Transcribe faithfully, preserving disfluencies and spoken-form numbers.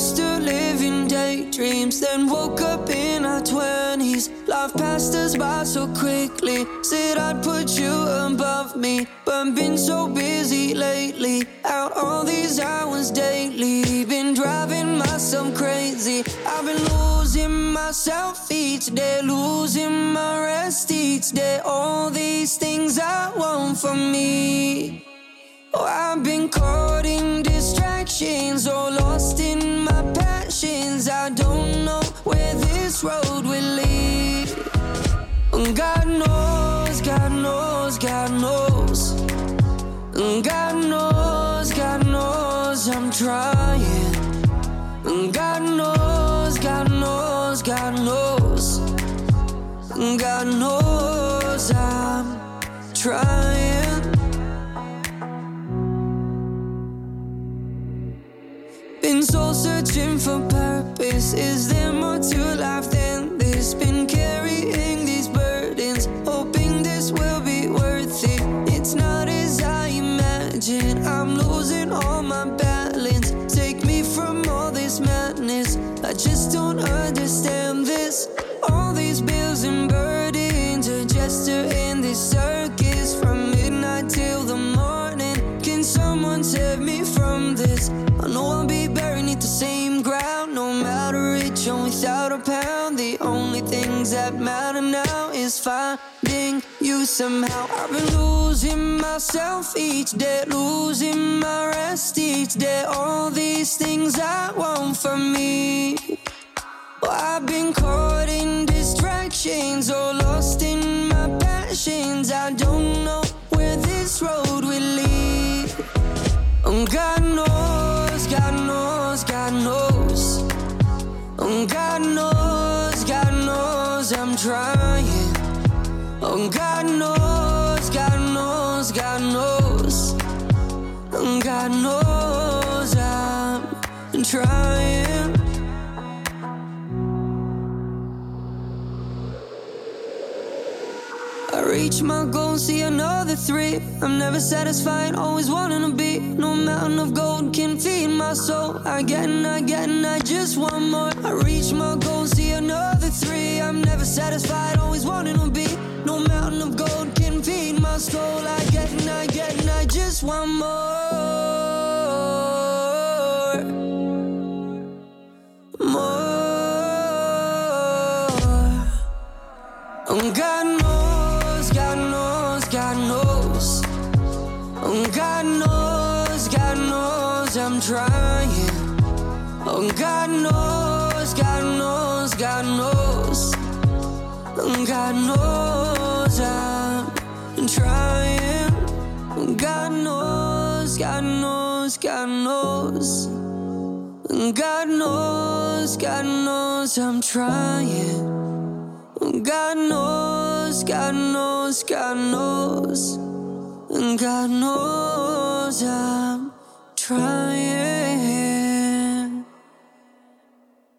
used to live in daydreams, then woke up in our twenties. Life passed us by so quickly. Said I'd put you above me, but I've been so busy lately. Out all these hours daily, been driving myself crazy. I've been losing myself each day, losing my rest each day. All these things I want from me. Oh, I've been caught in distractions, or lost in my passions. I don't know where this road will lead. God knows, God knows, God knows. God knows, God knows I'm trying. God knows, God knows, God knows. God knows I'm trying. Been soul searching for purpose. Is there more to life than this? Been carrying these burdens, hoping this will be worth it. It's not as I imagine. I'm losing all my balance. Take me from all this madness. I just don't understand this. All these bills and burdens, a jester in this circus. From midnight till the morning, can someone save me from this? I know I'll be buried beneath the same ground, no matter rich or without a pound. The only things that matter now is finding you somehow. I've been losing myself each day, losing my rest each day. All these things I want from me. Oh, I've been caught in distractions, or lost in my passions. I don't know where this road will lead. Oh, God knows, God knows, God knows. Oh, God knows, God knows I'm trying. Oh, God knows, God knows, God knows. Oh, God knows I'm trying. I reach my goal, see another three. I'm never satisfied, always wanting to be. No mountain of gold can feed my soul. I get and I get and I just want more. I reach my goal, see another three. I'm never satisfied, always wanting to be. No mountain of gold can feed my soul. I get and I get and I just want more. More. Oh, God knows, God knows, God knows. Oh, God knows, God knows I'm trying. Oh, God knows, God knows, God knows. Oh, God knows I'm trying. Oh, God knows, God knows, God knows. Oh, God knows, God knows I'm trying. God knows, God knows, God knows. And God knows I'm trying.